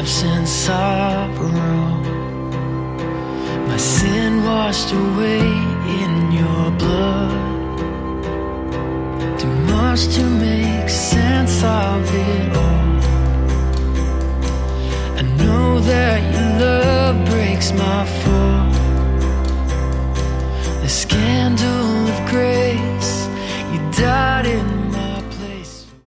absent sorrow, my sin washed away in your blood. Too much to make sense of it all. I know that your love breaks my fall. The scandal